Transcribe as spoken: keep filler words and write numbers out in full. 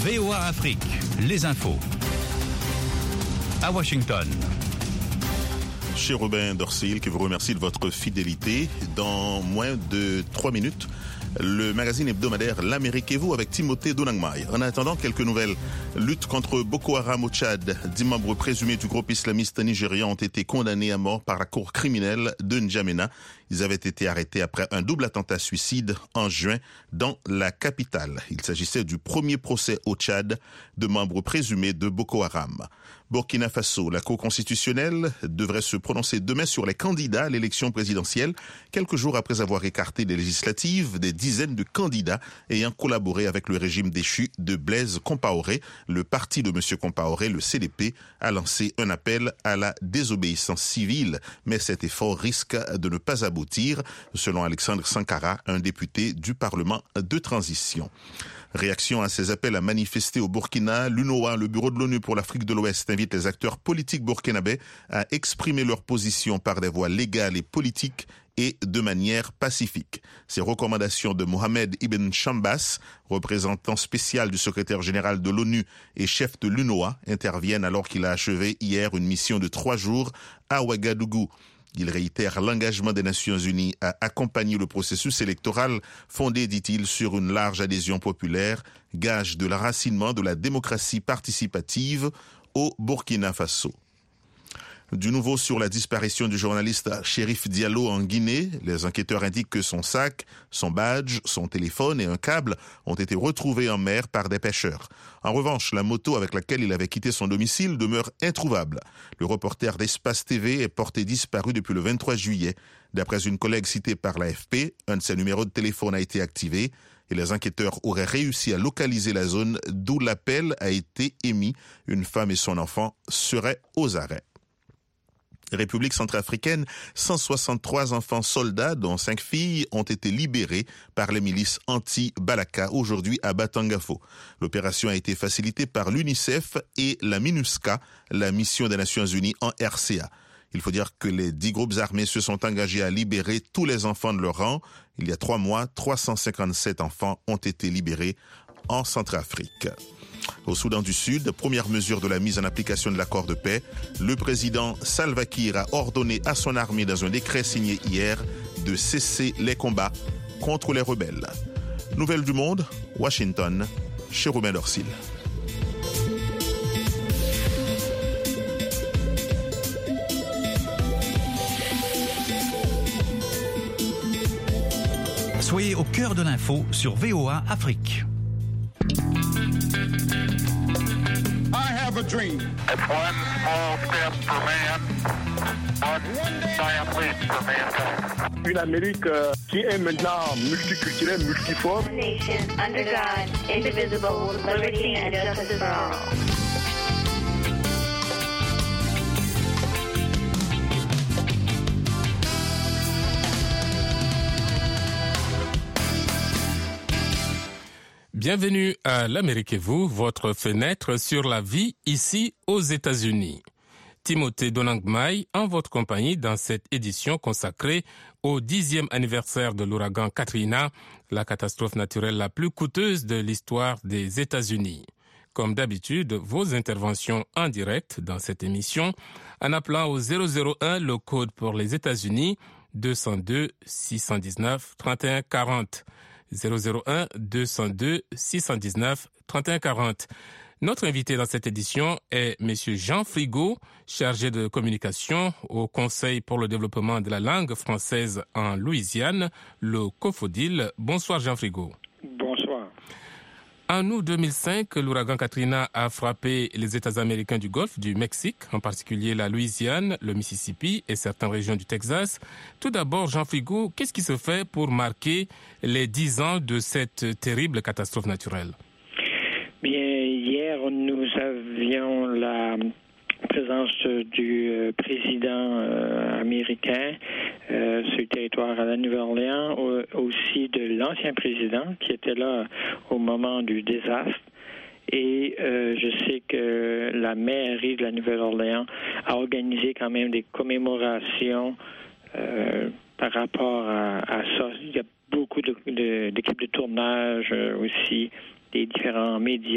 V O A Afrique, les infos. À Washington. Chez Robin Dorsil, qui vous remercie de votre fidélité. Dans moins de trois minutes, le magazine hebdomadaire L'Amérique et vous avec Timothée Donangmai. En attendant, quelques nouvelles. Lutte contre Boko Haram au Tchad. Dix membres présumés du groupe islamiste nigérian ont été condamnés à mort par la cour criminelle de N'Djamena. Ils avaient été arrêtés après un double attentat suicide en juin dans la capitale. Il s'agissait du premier procès au Tchad de membres présumés de Boko Haram. Burkina Faso, la Cour constitutionnelle devrait se prononcer demain sur les candidats à l'élection présidentielle, quelques jours après avoir écarté des législatives des dizaines de candidats ayant collaboré avec le régime déchu de Blaise Compaoré. Le parti de M. Compaoré, le C D P, a lancé un appel à la désobéissance civile, mais cet effort risque de ne pas aboutir, selon Alexandre Sankara, un député du Parlement de transition. Réaction à ces appels à manifester au Burkina, l'U N O A, le Bureau de l'ONU pour l'Afrique de l'Ouest, invite les acteurs politiques burkinabés à exprimer leur position par des voies légales et politiques et de manière pacifique. Ces recommandations de Mohamed Ibn Chambas, représentant spécial du secrétaire général de l'ONU et chef de l'U N O A, interviennent alors qu'il a achevé hier une mission de trois jours à Ouagadougou. Il réitère l'engagement des Nations Unies à accompagner le processus électoral fondé, dit-il, sur une large adhésion populaire, gage de l'enracinement de la démocratie participative au Burkina Faso. Du nouveau sur la disparition du journaliste Chérif Diallo en Guinée. Les enquêteurs indiquent que son sac, son badge, son téléphone et un câble ont été retrouvés en mer par des pêcheurs. En revanche, la moto avec laquelle il avait quitté son domicile demeure introuvable. Le reporter d'Espace T V est porté disparu depuis le vingt-trois juillet. D'après une collègue citée par l'A F P, un de ses numéros de téléphone a été activé et les enquêteurs auraient réussi à localiser la zone d'où l'appel a été émis. Une femme et son enfant seraient aux arrêts. République centrafricaine, cent soixante-trois enfants soldats, dont cinq filles, ont été libérés par les milices anti-Balaka aujourd'hui à Batangafo. L'opération a été facilitée par l'UNICEF et la MINUSCA, la mission des Nations Unies en R C A. Il faut dire que les dix groupes armés se sont engagés à libérer tous les enfants de leur rang. Il y a trois mois, trois cent cinquante-sept enfants ont été libérés en Centrafrique. Au Soudan du Sud, première mesure de la mise en application de l'accord de paix, le président Salva Kiir a ordonné à son armée dans un décret signé hier de cesser les combats contre les rebelles. Nouvelles du monde, Washington, chez Robin Dorsil. Soyez au cœur de l'info sur V O A Afrique. I have a dream. It's one small step for man, one giant leap for mankind. Une Amérique euh, qui est maintenant multiculturelle, multiforme. Nation under God, indivisible, with liberty and justice for all. Bienvenue à l'Amérique et vous, votre fenêtre sur la vie ici aux États-Unis. Timothée Donangmai en votre compagnie dans cette édition consacrée au dixième anniversaire de l'ouragan Katrina, la catastrophe naturelle la plus coûteuse de l'histoire des États-Unis. Comme d'habitude, vos interventions en direct dans cette émission en appelant au zéro zéro un le code pour les États-Unis deux zéro deux, six un neuf, trente et un quarante. zéro zéro un, deux zéro deux, six un neuf, trente et un quarante. Notre invité dans cette édition est M. Jean Frigo, chargé de communication au Conseil pour le développement de la langue française en Louisiane, le COFODIL. Bonsoir Jean Frigo. Bonsoir. En août deux mille cinq, l'ouragan Katrina a frappé les États américains du Golfe, du Mexique, en particulier la Louisiane, le Mississippi et certaines régions du Texas. Tout d'abord, Jean Frigo, qu'est-ce qui se fait pour marquer les dix ans de cette terrible catastrophe naturelle? Bien, hier, nous avions la présence du euh, président euh, américain euh, sur le territoire à la Nouvelle-Orléans, euh, aussi de l'ancien président qui était là au moment du désastre. Et euh, je sais que la mairie de la Nouvelle-Orléans a organisé quand même des commémorations euh, par rapport à, à ça. Il y a beaucoup de, de, d'équipes de tournage euh, aussi, des différents médias.